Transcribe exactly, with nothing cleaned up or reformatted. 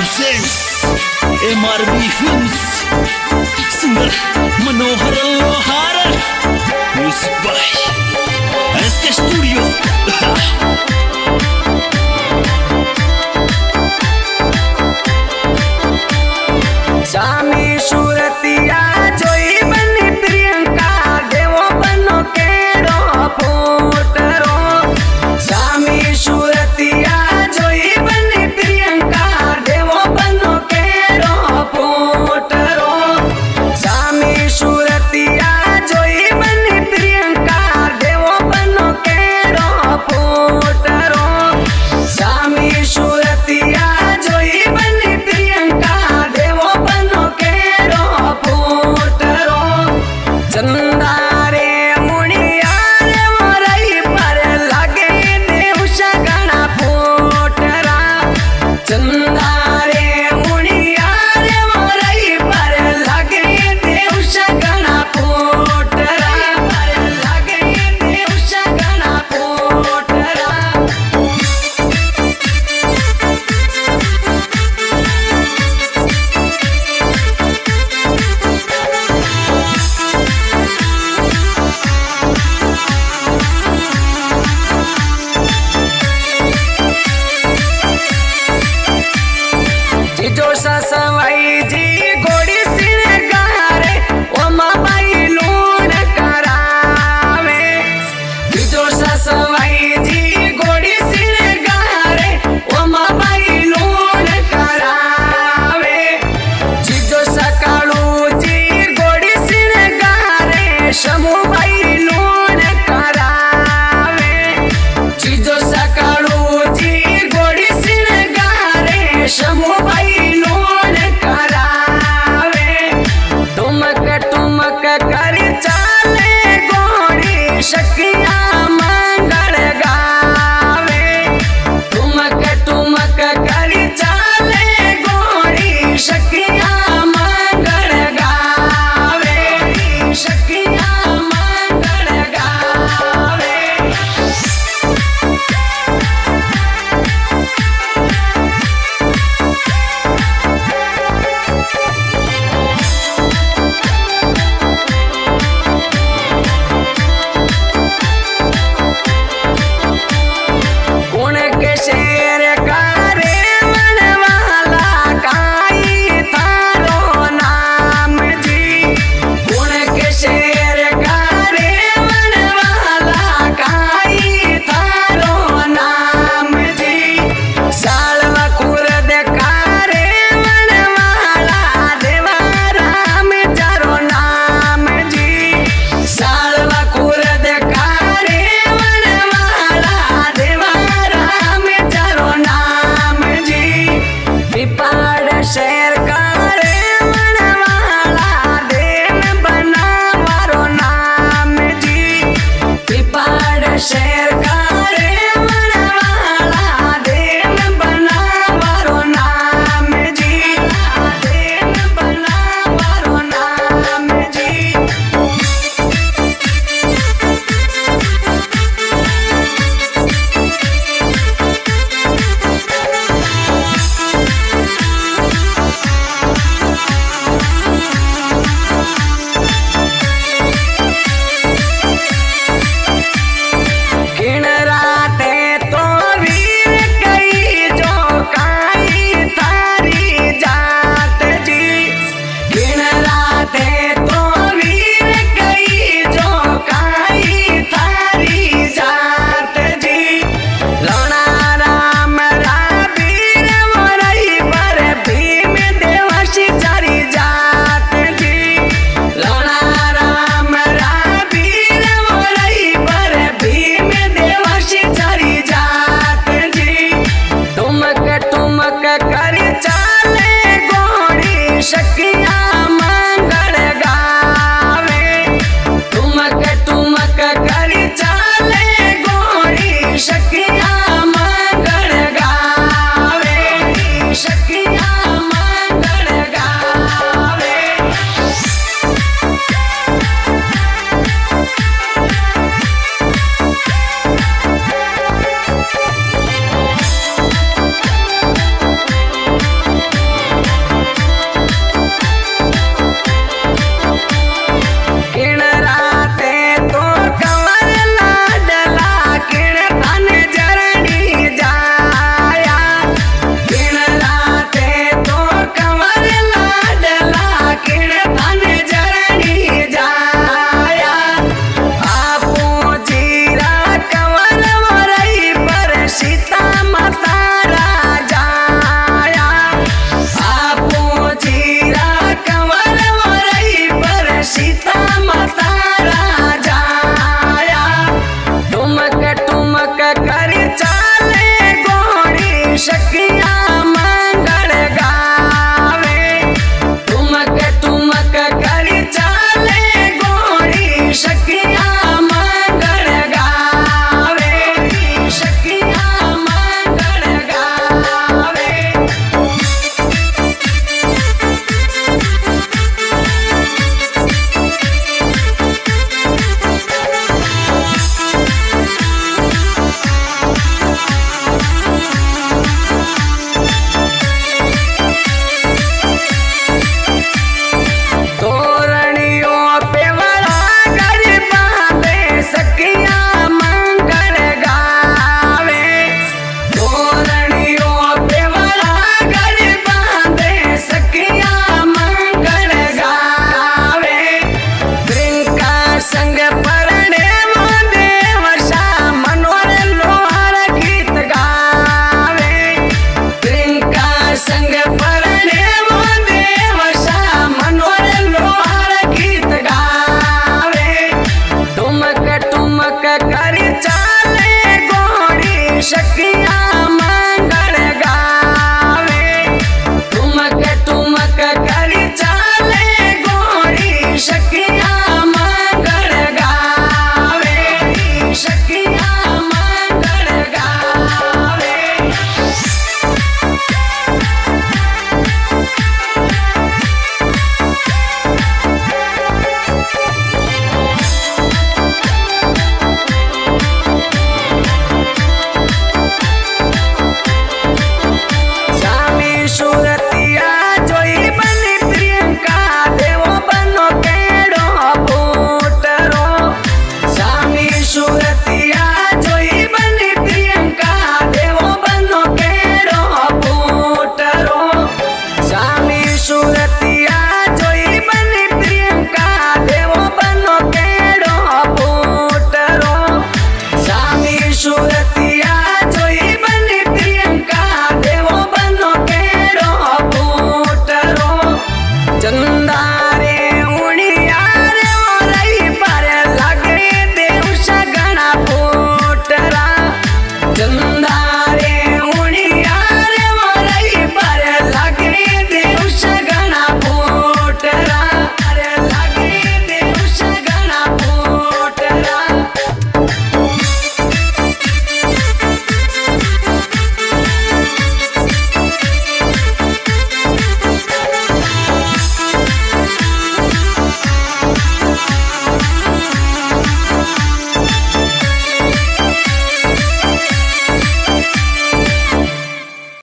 presents M R B Films. Singer Manohar Lohara. Music by S K Studio. स्वामी सूरतिया जोई बनी प्रियंका देवो बनो केड़ो फोटरो। स्वामी सूरतिया जोई बनी प्रियंका देवो बनो केड़ो फोटरो। स्वामी सूरतिया जोई बनी प्रियंका देवो बनो केड़ो फोटरो। स्वामी सूरतिया जोई बनी प्रियंका देवो बनो केड़ो फोटरो। चंदारे मुनिया रे मोरई पर लागे देव सगना फोटरा। चंदारे मुनिया रे मोरई पर लागे देव सगना फोटरा। पर लागे देव सगना फोटरा। जो ससवाई जी गोड़ी सिर गारे ओ माबाई लूण करावे। जो ससवाई जी गोड़ी सिर गारे ओ माबाई लूण करावे। जो सकाळू जी गोड़ी सिर गारे शमुबाई लूण करावे। जो सकाळू जी गोड़ी सिर गारे शमुबाई कर चाले गोड़ी शकिया मंगल गावे। ठुमक ठुमक कर